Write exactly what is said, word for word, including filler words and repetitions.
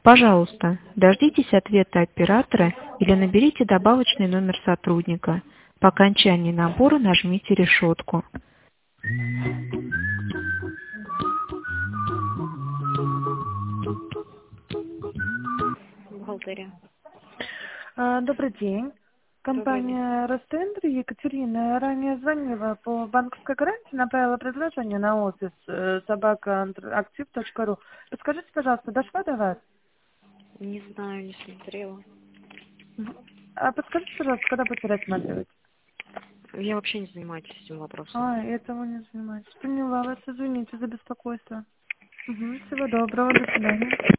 Пожалуйста, дождитесь ответа оператора или наберите добавочный номер сотрудника. По окончании набора нажмите решетку. Бухгалтерия. А, Добрый день. Добрый день. Компания Ростендри, Екатерина. Я ранее звонила по банковской гарантии, направила предложение на офис э, собака актив точка ру. Подскажите, пожалуйста, дошла до вас? Не знаю, не смотрела. Мгм. А подскажите, пожалуйста, когда будете рассматривать? Я вообще не занимаюсь этим вопросом. А, этого не занимаюсь. Поняла вас, извините за беспокойство. Угу, всего доброго, до свидания.